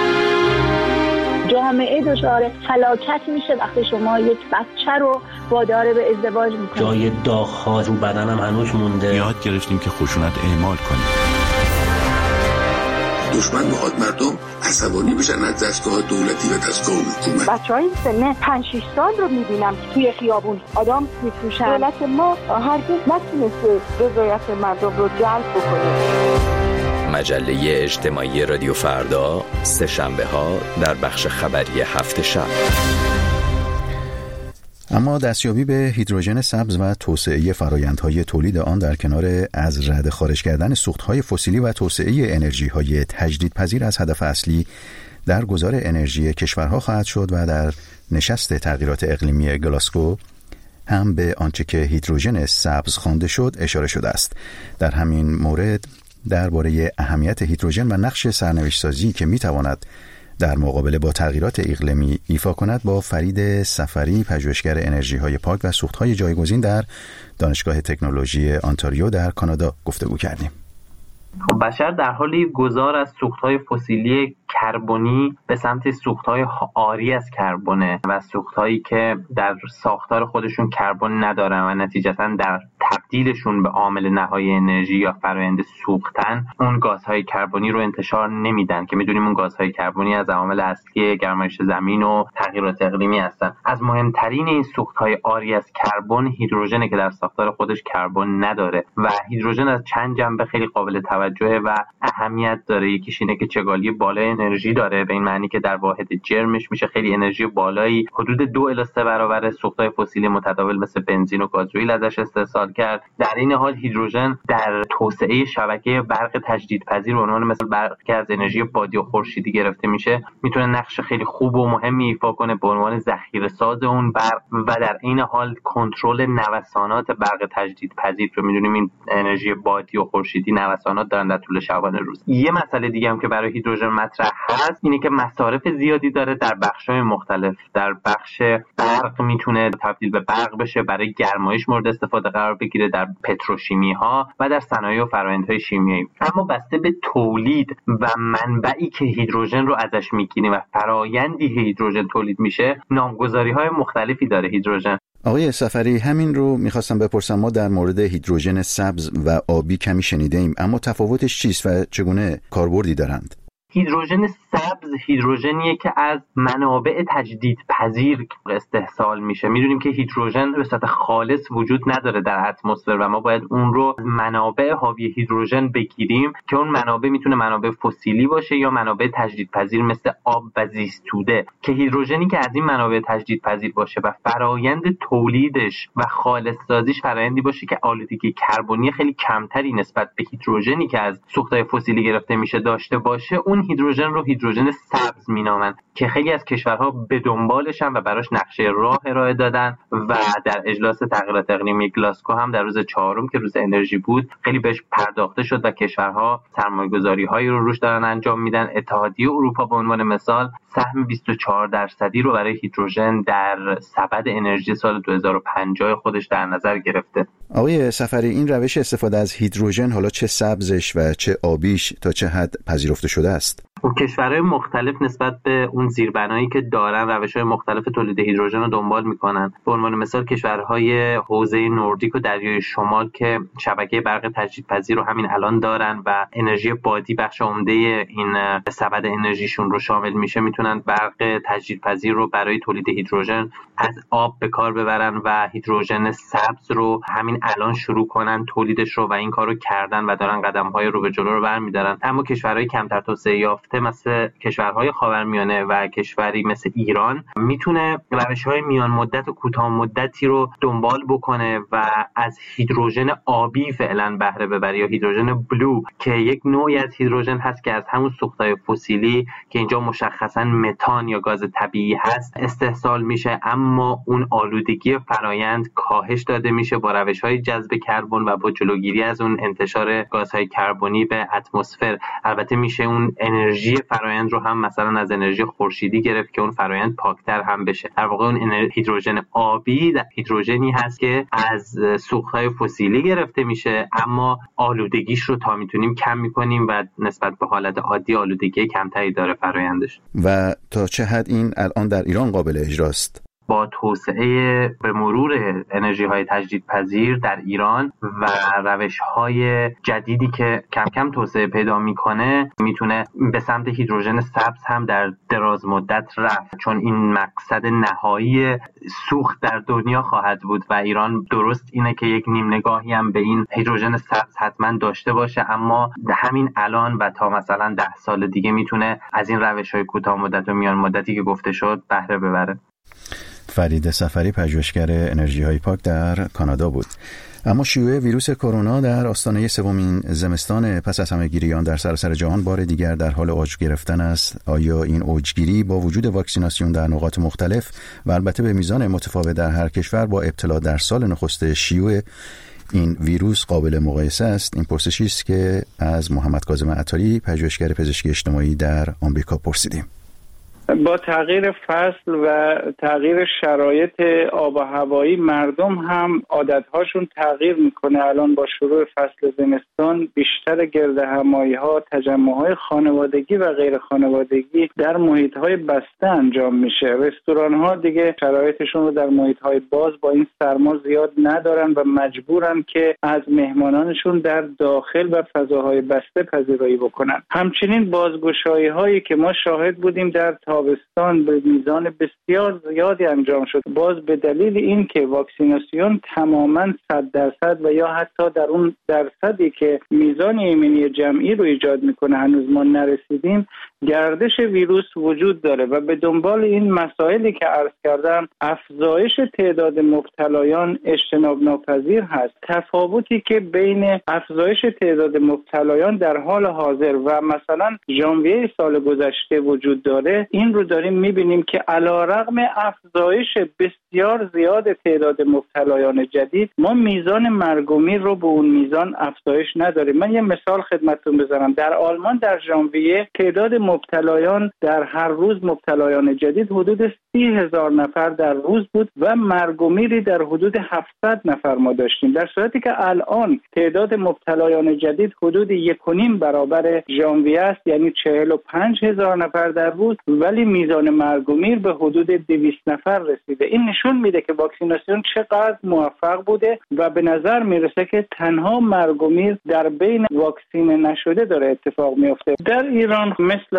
جامعه دچار فلاکت میشه وقتی شما یک بچه رو وادار به ازدواج میکنید. جای داغ‌ها رو بدنم هنوز مونده. یاد گرفتیم که خشونت اعمال کنیم. دشمن میخواد مردم عصبانی بشن از دستگاه دولتی و دستگاه حکومت. بچهای سن پنج شش سال رو میبینم توی خیابون آدم میفروشن. دولت ما هرگز نتونسته رضایت مردم رو جلب بکنه. مجله اجتماعی رادیو فردا سه شنبه ها در بخش خبری هفت شب. اما دستیابی به هیدروژن سبز و توسعه فرآیندهای تولید آن در کنار از رده خارج کردن سوختهای فسیلی و توسعه انرژی‌های تجدیدپذیر از هدف اصلی در گذار انرژی کشورها خواهد شد و در نشست تغییرات اقلیمی گلاسگو هم به آنچه که هیدروژن سبز خوانده شد اشاره شده است. در همین مورد درباره اهمیت هیدروژن و نقش سرنوشت‌سازی که می‌تواند در مقابله با تغییرات اقلیمی ایفا کند با فرید سفری، پژوهشگر انرژی‌های پاک و سوخت‌های جایگزین در دانشگاه تکنولوژی آنتاریو در کانادا گفتگو کردیم. خب بشر در حال گذار از سوخت‌های فسیلی کربنی به سمت سوخت‌های عاری از کربونه و سوخت‌هایی که در ساختار خودشون کربن ندارن و نتیجتاً در تبدیلشون به عامل نهایی انرژی یا فرآیند سوختن اون گازهای کربنی رو انتشار نمیدن که میدونیم اون گازهای کربنی از عوامل اصلی گرمایش زمین و تغییرات اقلیمی هستن. از مهمترین این سوخت‌های عاری از کربن هیدروژنه که در ساختار خودش کربن نداره و هیدروژن از چند جنبه خیلی قابل توجهه و اهمیت داره. یکیش اینه که چگالی بالای انرژی داره، به این معنی که در واحد جرمش میشه خیلی انرژی بالایی، حدود دو الی سه برابر سوخت‌های فسیلی متداول مثل بنزین و گازوئیل ازش استحصال کرد. در این حال هیدروژن در توسعه شبکه برق تجدیدپذیر به عنوان مثل برق که از انرژی بادی و خورشیدی گرفته میشه میتونه نقش خیلی خوب و مهمی ایفا کنه به عنوان ذخیره‌ساز اون برق و در این حال کنترل نوسانات برق تجدیدپذیر رو میدونیم این انرژی بادی و خورشیدی نوسانات دارن در طول شبانه روز. یه مسئله دیگه هم که برای هیدروژن مطرح هست اینه که مصارف زیادی داره در بخش‌های مختلف. در بخش برق میتونه تبدیل به برق بشه، برای گرمایش مورد استفاده قرار بگیره در پتروشیمی ها و در صنایع و فرآیندهای شیمیایی. اما بسته به تولید و منبعی که هیدروژن رو ازش میگیریم و فرآیندی هیدروژن تولید میشه نامگذاری‌های مختلفی داره هیدروژن. آقای سفری، همین رو میخواستم بپرسم. ما در مورد هیدروژن سبز و آبی کمی شنیده ایم، اما تفاوتش چیست و چگونه کاربردی دارند؟ هیدروژن سبز هیدروژنیه که از منابع تجدید پذیر استحصال میشه. میدونیم که هیدروژن به صورت خالص وجود نداره در اتمسفر و ما باید اون رو منابع حاوی هیدروژن بگیریم که اون منابع میتونه منابع فسیلی باشه یا منابع تجدید پذیر مثل آب و زیستوده، که هیدروژنی که از این منابع تجدید پذیر باشه و فرایند تولیدش و خالص سازیش فرایندی باشه که آلودگی کربنی خیلی کمتری نسبت به هیدروژنی که از سوختهای فسیلی گرفته میشه داشته باشه، اون هیدروژن رو هیدروژن سبز مینامن که خیلی از کشورها به دنبالشن و براش نقشه راه ارائه دادن و در اجلاس تغییرات اقلیمی گلاسگو هم در روز چهارم که روز انرژی بود خیلی بهش پرداخته شد و کشورها سرمایه‌گذاری‌هایی رو روش دارن انجام میدن. اتحادیه اروپا به عنوان مثال سهم بیست و چهار درصدی رو برای هیدروژن در سبد انرژی سال دو هزار و پنجاه خودش در نظر گرفته. آقای سفری، این روش استفاده از هیدروژن حالا چه سبزش و چه آبیش تا چه حد پذیرفته شده است؟ کشورهای مختلف نسبت به اون زیربنایی که دارن روش‌های مختلف تولید هیدروژن رو دنبال میکنن. به عنوان مثال کشورهای حوزه نوردیک و دریای شمال که شبکه برق تجدیدپذیر رو همین الان دارن و انرژی بادی بخش عمده این سبد انرژیشون رو شامل میشه، میتونن برق تجدیدپذیر رو برای تولید هیدروژن از آب به کار ببرن و هیدروژن سبز رو همین الان شروع کنن تولیدش رو و این کارو کردن و دارن قدم‌های رو به جلو رو برمی‌دارن. اما کشورهای کمتر توسعه یافته مثل کشورهای خاورمیانه و کشوری مثل ایران میتونه روش‌های میان مدت و کوتاه مدتی رو دنبال بکنه و از هیدروژن آبی فعلا بهره ببره یا هیدروژن بلو که یک نوعی از هیدروژن هست که از همون سوختهای فسیلی که اینجا مشخصاً متان یا گاز طبیعی هست استحصال میشه، اما اون آلودگی فرایند کاهش داده میشه با روش‌های جذب کربن و با جلوگیری از اون انتشار گازهای کربنی به اتمسفر. البته میشه اون انرژی فرایند رو هم مثلا از انرژی خورشیدی گرفت که اون فرایند پاکتر هم بشه. در واقع اون هیدروژن آبی هیدروژنی هست که از سوختهای فسیلی گرفته میشه اما آلودگیش رو تا میتونیم کم میکنیم و نسبت به حالت عادی آلودگی کمتری داره فرایندش. و تا چه حد این الان در ایران قابل اجراست؟ با توسعه به مرور انرژی‌های تجدیدپذیر در ایران و روش‌های جدیدی که کم کم توسعه پیدا می‌کنه میتونه به سمت هیدروژن سبز هم در دراز مدت رفت، چون این مقصد نهایی سوخت در دنیا خواهد بود و ایران درست اینه که یک نیم نگاهی هم به این هیدروژن سبز حتما داشته باشه، اما همین الان و تا مثلا ده سال دیگه میتونه از این روش‌های کوتاه مدت و میان مدتی که گفته شد بهره ببره. فرید سفری، پژوهشگر انرژی های پاک در کانادا بود. اما شیوع ویروس کرونا در آستانه سومین زمستان پس از همهگیری آن در سراسر جهان بار دیگر در حال اوج گرفتن است. آیا این اوجگیری با وجود واکسیناسیون در نقاط مختلف و البته به میزان متفاوت در هر کشور با ابتلا در سال نخست شیوع این ویروس قابل مقایسه است؟ این پرسشی است که از محمد کاظم عطاری، پژوهشگر پزشکی اجتماعی در آمریکا پرسیدیم. با تغییر فصل و تغییر شرایط آب و هوایی مردم هم عادت‌هاشون تغییر میکنه. الان با شروع فصل زمستان بیشتر گردهمایی‌ها، تجمع‌های خانوادگی و غیر خانوادگی در محیط‌های بسته انجام میشه. رستوران‌ها دیگه شرایطشون رو در محیط‌های باز با این سرما زیاد ندارن و مجبورن که از مهمانانشون در داخل و فضاهای بسته پذیرایی بکنن. همچنین بازگشایی‌هایی که ما شاهد بودیم در تابستان به میزان بسیار زیادی انجام شد، باز به دلیل این که واکسیناسیون تماما صد درصد و یا حتی در اون درصدی که میزان ایمنی جمعی رو ایجاد میکنه هنوز ما نرسیدیم، گردش ویروس وجود داره و به دنبال این مسائلی که عرض کردم افزایش تعداد مبتلایان اجتناب ناپذیر هست. تفاوتی که بین افزایش تعداد مبتلایان در حال حاضر و مثلا ژانویه سال گذشته وجود داره، این رو داریم میبینیم که علیرغم افزایش بسیار زیاد تعداد مبتلایان جدید، ما میزان مرگ و میر رو به اون میزان افزایش نداریم. من یه مثال خدمتتون بزنم. در آلمان در ژانویه تعداد مبتلایان در هر روز مبتلایان جدید حدود سی هزار نفر در روز بود و مرگ و میری در حدود هفتصد نفر ما داشتیم، در صورتی که الان تعداد مبتلایان جدید حدود یک و نیم برابر ژانویه است، یعنی چهل و پنج هزار نفر در روز، ولی میزان مرگ و میر به حدود دویست نفر رسیده. این نشون میده که واکسیناسیون چقدر موفق بوده و به نظر میرسه که تنها مرگ و میر در بین واکسین نشده داره اتفاق میفته. در ایران مثل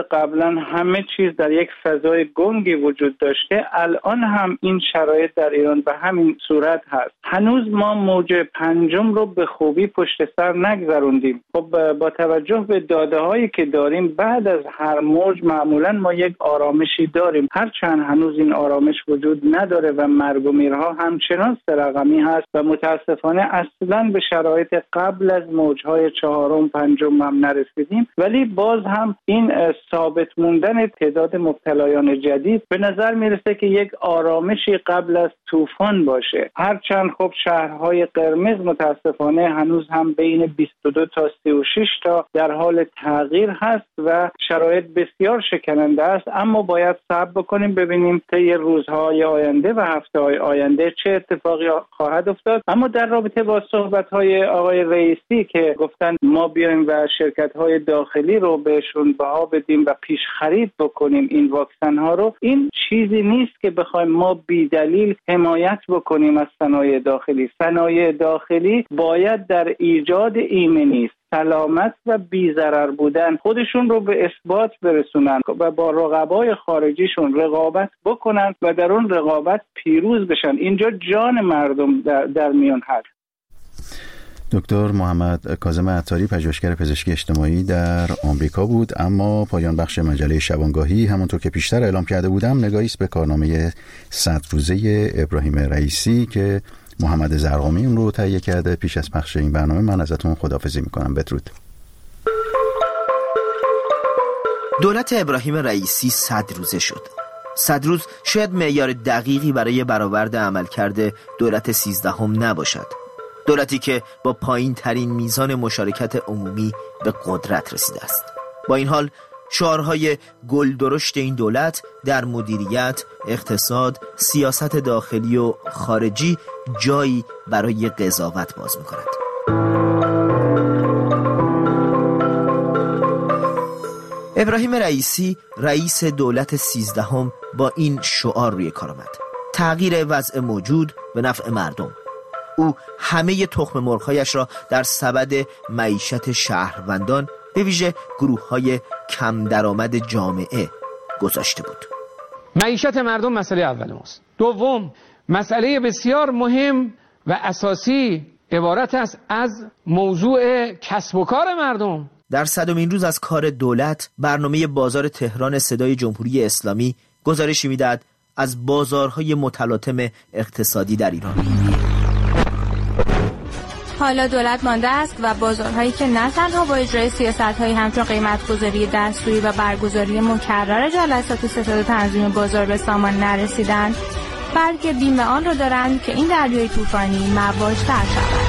قبلا همه چیز در یک فضای گنگی وجود داشته، الان هم این شرایط در ایران به همین صورت هست. هنوز ما موج پنجم رو به خوبی پشت سر نگذروندیم. خب با توجه به داده هایی که داریم بعد از هر موج معمولا ما یک آرامشی داریم، هرچند هنوز این آرامش وجود نداره و مرگ و میرها همچنان سه رقمی هست و متاسفانه اصلا به شرایط قبل از موجهای چهارم پنجم هم نرسیدیم، ولی باز هم این ثابت موندن تعداد مبتلایان جدید به نظر میرسه که یک آرامشی قبل از طوفان باشه. هرچند خب شهرهای قرمز متاسفانه هنوز هم بین بیست و دو تا سی و شش تا در حال تغییر هست و شرایط بسیار شکننده است، اما باید صبر بکنیم ببینیم طی روزهای آینده و هفته‌های آینده چه اتفاقی خواهد افتاد. اما در رابطه با صحبت‌های آقای رئیسی که گفتن ما بیایم و شرکت‌های داخلی رو بهشون بها بدیم و پیش خرید بکنیم این واکسن ها رو، این چیزی نیست که بخوایم ما بی دلیل حمایت بکنیم از صنایع داخلی. صنایع داخلی باید در ایجاد ایمنی، سلامت و بی‌ضرر بودن خودشون رو به اثبات برسونن و با رقبای خارجیشون رقابت بکنن و در اون رقابت پیروز بشن. اینجا جان مردم در, در میان هست. دکتر محمد کاظم عطاری، پژوهشگر پزشکی اجتماعی در آمریکا بود. اما پایان بخش مجله شبانگاهی، همونطور که پیشتر اعلام کرده بودم، نگاهی است به کارنامه صد روزه ابراهیم رئیسی که محمد زرقامی اون رو تهیه کرده. پیش از پخش این برنامه من ازتون خداحافظی میکنم. بدرود. دولت ابراهیم رئیسی صد روزه شد. صد روز شاید معیار دقیقی برای برآورد عملکرد دولت سیزدهم نباشد. دولتی که با پایین ترین میزان مشارکت عمومی به قدرت رسیده است. با این حال شعارهای گل درشت این دولت در مدیریت، اقتصاد، سیاست داخلی و خارجی جایی برای قضاوت باز می‌کند. ابراهیم رئیسی رئیس دولت سیزدهم با این شعار روی کار آمد: تغییر وضع موجود به نفع مردم. او همه تخم مرغ‌هایش را در سبد معیشت شهروندان به ویژه گروه‌های کم درآمد جامعه گذاشته بود. معیشت مردم مسئله اول ماست. دوم، مسئله بسیار مهم و اساسی عبارت است از موضوع کسب و کار مردم. در صدمین روز از کار دولت، برنامه بازار تهران صدای جمهوری اسلامی گزارشی می‌دهد از بازارهای متلاطم اقتصادی در ایران. حالا دولت مانده است و بازارهایی که نه تنها با اجرای سیاست‌هایی همچون قیمت‌گذاری دستوری و برگزاری مکرر جلسات ستاد تنظیم بازار به سامان نرسیدند، بلکه بیم آن را دارند که این دریای طوفانی مواج‌تر شود.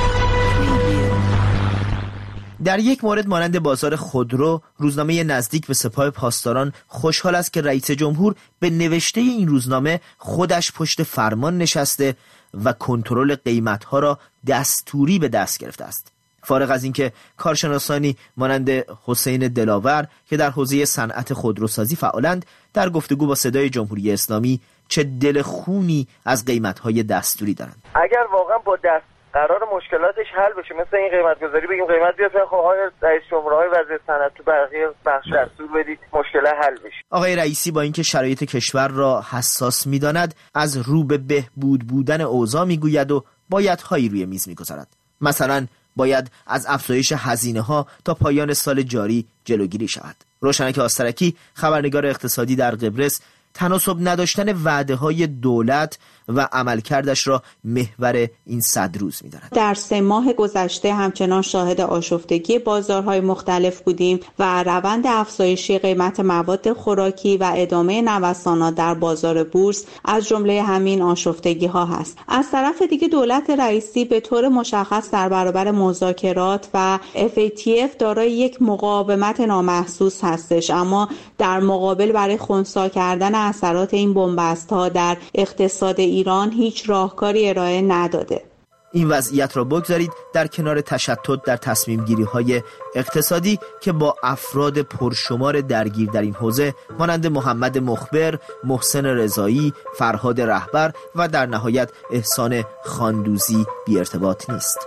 در یک مورد مانند بازار خودرو، روزنامه نزدیک به سپاه پاسداران خوشحال است که رئیس جمهور به نوشته این روزنامه خودش پشت فرمان نشسته و کنترل قیمت‌ها را دستوری به دست گرفته است. فارغ از اینکه کارشناسانی مانند حسین دلاور که در حوزه صنعت خودروسازی فعالند، در گفتگو با صدای جمهوری اسلامی چه دل خونی از قیمت‌های دستوری دارند. اگر واقعا با دست قرار مشکلاتش حل بشه، مثل این قیمت گذاری بگیم قیمت بیاد خب آقای رئیس جمهور های وزیر صنعت تو بقیه بخش دستور بدید مشکل حل بشه. آقای رئیسی با اینکه شرایط کشور را حساس می‌داند، از رو به بهبود بودن اوضاع میگوید و بایدهایی روی میز میگذارد. مثلا باید از افزایش هزینه‌ها تا پایان سال جاری جلوگیری شود. روشنک آسترکی، خبرنگار اقتصادی در قبرس، تناسب نداشتن وعده‌های دولت و عملکردش را محور این صد روز می‌داند. در سه ماه گذشته همچنان شاهد آشفتگی بازارهای مختلف بودیم و روند افزایشی قیمت مواد خوراکی و ادامه نوسانات در بازار بورس از جمله همین آشفتگی‌ها هست. از طرف دیگه دولت رئیسی به طور مشخص در برابر مذاکرات و اف ای تی اف دارای یک مقاومت نامحسوس هستش، اما در مقابل برای خنثی کردن اثرات این بنبست‌ها در اقتصاد ایران هیچ راهکاری ارائه نداده. این وضعیت را بگذارید در کنار تشتت در تصمیم گیری های اقتصادی که با افراد پرشمار درگیر در این حوزه مانند محمد مخبر، محسن رضایی، فرهاد رهبر و در نهایت احسان خاندوزی بی ارتباط نیست.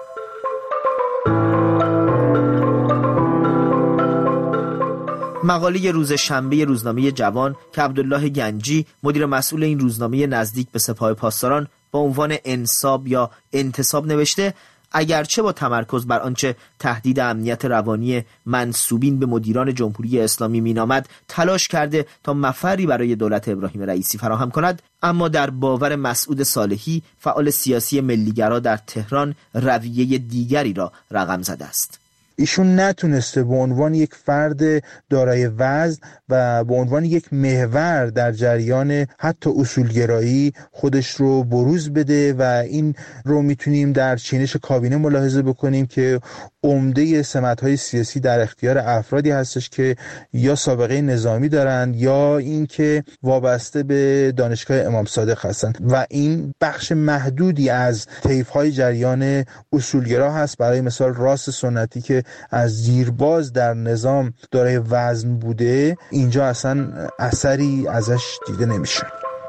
مقاله روز شنبه روزنامه جوان که عبدالله گنجی مدیر مسئول این روزنامه نزدیک به سپاه پاسداران با عنوان انساب یا انتصاب نوشته، اگرچه با تمرکز بر آنچه تهدید امنیت روانی منسوبین به مدیران جمهوری اسلامی مینامد تلاش کرده تا مفری برای دولت ابراهیم رئیسی فراهم کند، اما در باور مسعود صالحی فعال سیاسی ملیگرا در تهران رویه دیگری را رقم زده است. ایشون نتونسته به عنوان یک فرد دارای وزن و به عنوان یک محور در جریان حتی اصولگرایی خودش رو بروز بده و این رو میتونیم در چینش کابینه ملاحظه بکنیم که عمده سمت‌های سیاسی در اختیار افرادی هستش که یا سابقه نظامی دارند یا اینکه وابسته به دانشگاه امام صادق هستند و این بخش محدودی از طیف‌های جریان اصولگرا هست. برای مثال راست سنتی که از دیرباز در نظام دارای وزن بوده، اینجا اصلا اثری ازش دیده نمیشه.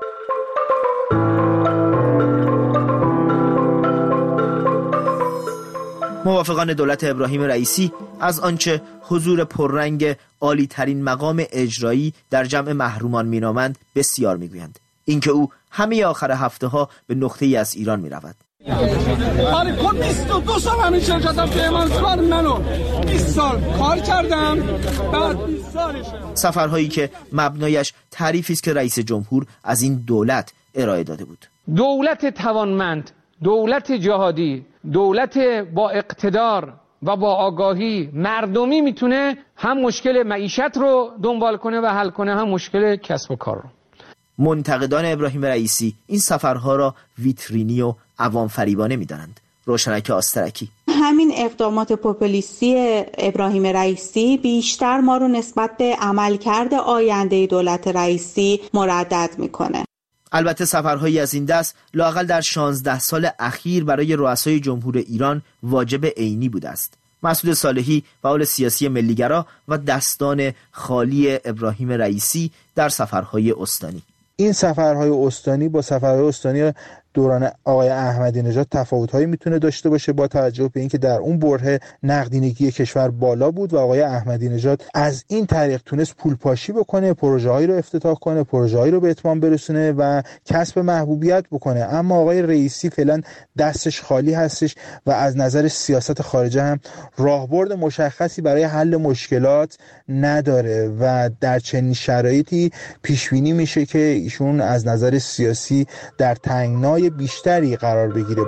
موافقان دولت ابراهیم رئیسی از آنچه حضور پررنگ عالی ترین مقام اجرایی در جمع محرومان مینامند بسیار میگویند. اینکه او همه آخر هفته ها به نقطه ای از ایران می رود. آره کن بیست و دو سال همین شرکتم که ایمان کار منو بیست سال کار کردم بعد بیست سالشه. سفرهایی که مبنایش تعریفی است که رئیس جمهور از این دولت ارائه داده بود. دولت توانمند، دولت جهادی، دولت با اقتدار و با آگاهی مردمی میتونه هم مشکل معیشت رو دنبال کنه و حل کنه، هم مشکل کسب و کار رو. منتقدان ابراهیم رئیسی این سفرها را ویترینی و عوام فریبانه می‌دانند. روشنک آسترکی: همین اقدامات پوپولیستی ابراهیم رئیسی بیشتر ما رو نسبت به عملکرد آینده دولت رئیسی مردد میکنه. البته سفرهایی از این دست لااقل در شانزده سال اخیر برای رؤسای جمهور ایران واجب عینی بوده است. مسعود صالحی فعال سیاسی ملیگرا و دستان خالی ابراهیم رئیسی در سفرهای استانی. این سفرهای استانی با سفرهای استانی دوران آقای احمدی نژاد تفاوت‌هایی میتونه داشته باشه با توجه به اینکه در اون بره نقدینگی کشور بالا بود و آقای احمدی نژاد از این طریق تونست پول پاشی بکنه، پروژه‌هایی رو افتتاح کنه، پروژه‌هایی رو به اتمام برسونه و کسب محبوبیت بکنه. اما آقای رئیسی فعلا دستش خالی هستش و از نظر سیاست خارجه هم راهبرد مشخصی برای حل مشکلات نداره و در چنین شرایطی پیش بینی میشه که ایشون از نظر سیاسی در تنگنای بیشتری قرار بگیره.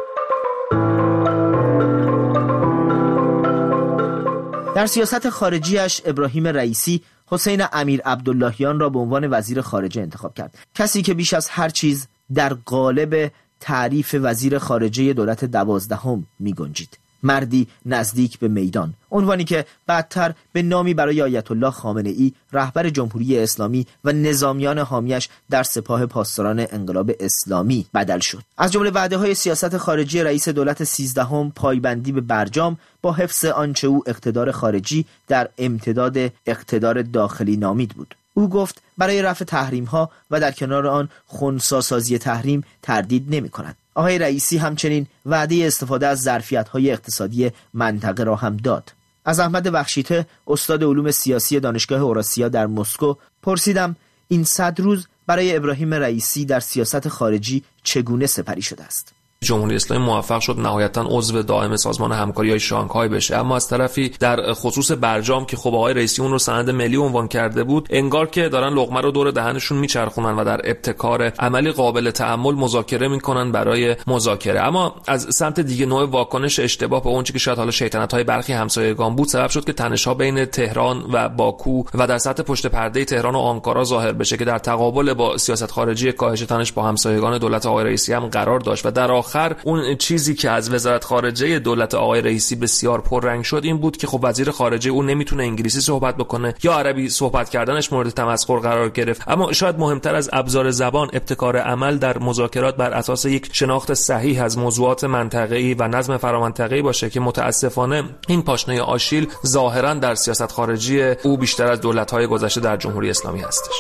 در سیاست خارجیش ابراهیم رئیسی حسین امیر عبداللهیان را به عنوان وزیر خارجه انتخاب کرد، کسی که بیش از هر چیز در قالب تعریف وزیر خارجه دولت دوازدهم می گنجید. مردی نزدیک به میدان، عنوانی که بعدتر به نامی برای آیت الله خامنه ای رهبر جمهوری اسلامی و نظامیان حامیش در سپاه پاسداران انقلاب اسلامی بدل شد. از جمله وعده‌های سیاست خارجی رئیس دولت سیزدهم پایبندی به برجام با حفظ آنچه او اقتدار خارجی در امتداد اقتدار داخلی نامید بود. او گفت برای رفع تحریم ها و در کنار آن خنثی سازی تحریم تردید نمی کند. آقای رئیسی همچنین وعده استفاده از ظرفیت‌های اقتصادی منطقه را هم داد. از احمد بخشیته استاد علوم سیاسی دانشگاه اوراسیا در مسکو پرسیدم این صد روز برای ابراهیم رئیسی در سیاست خارجی چگونه سپری شده است. جمهوری اسلامی موفق شد نهایتاً عضو دائم سازمان همکاری‌های شانگهای بشه، اما از طرفی در خصوص برجام که خب آقای رئیسی اون رو سند ملی عنوان کرده بود، انگار که دارن لقمه رو دور دهنشون میچرخونن و در ابتکار عملی قابل تأمل مذاکره میکنن برای مذاکره. اما از سمت دیگه نوع واکنش اشتباه به اون چیزی که شاید حالا شیطنت‌های برخی همسایگان بود سبب شد که تنش‌ها بین تهران و باکو و در سطح پشت پرده تهران و آنکارا ظاهر بشه که در تقابل با سیاست خارجی کاهش تنش با همسایگان دولت آقای رئیسی هم قرار داشت و در آخر اون چیزی که از وزارت خارجه دولت آقای رئیسی بسیار پررنگ شد این بود که خب وزیر خارجه اون نمیتونه انگلیسی صحبت بکنه یا عربی صحبت کردنش مورد تمسخر قرار گرفت. اما شاید مهمتر از ابزار زبان ابتکار عمل در مذاکرات بر اساس یک شناخت صحیح از موضوعات منطقه‌ای و نظم فرامنطقه‌ای باشه که متاسفانه این پاشنه آشیل ظاهرا در سیاست خارجی او بیشتر از دولت‌های گذشته در جمهوری اسلامی هستش.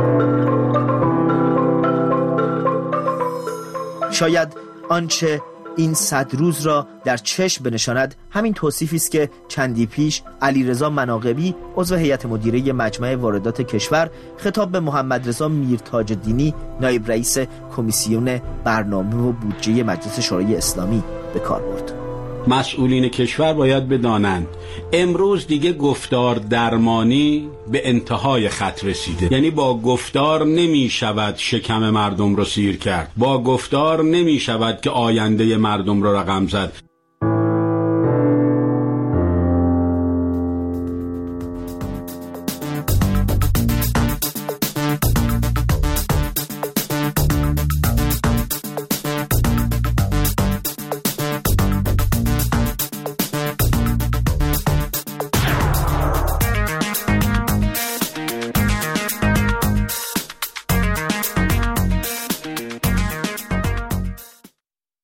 شاید آنچه این صد روز را در چشم بنشاند همین توصیفی است که چندی پیش علیرضا مناقبی عضو هیئت مدیره مجمع واردات کشور خطاب به محمد رضا میرتاج الدینی نایب رئیس کمیسیون برنامه و بودجه مجلس شورای اسلامی به کار برد. مسئولین کشور باید بدانند امروز دیگه گفتار درمانی به انتهای خط رسیده. یعنی با گفتار نمی شود شکم مردم رو سیر کرد، با گفتار نمی شود که آینده مردم رو رقم زد.